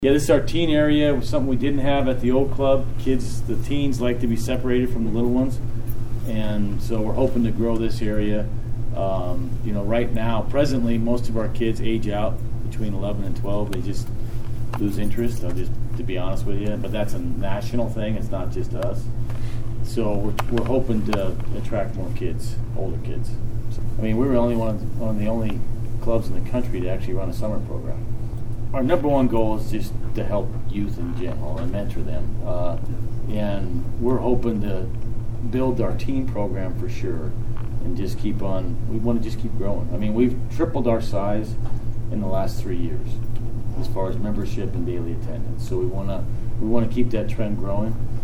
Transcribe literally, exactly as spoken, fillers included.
Yeah, this is our teen area. It was something we didn't have at the old club. Kids, the teens like to be separated from the little ones, and so we're hoping to grow this area. Um, you know, right now, presently, most of our kids age out between eleven and twelve. They just lose interest. I'll just, to be honest with you, but that's a national thing. It's not just us. So we're, we're hoping to attract more kids, older kids. So, I mean, we were only one of, the, one of the only clubs in the country to actually run a summer program. Our number one goal is just to help youth in general and mentor them. Uh, and we're hoping to build our teen program for sure and just keep on, we want to just keep growing. I mean, we've tripled our size in the last three years as far as membership and daily attendance. So we want to we want to keep that trend growing.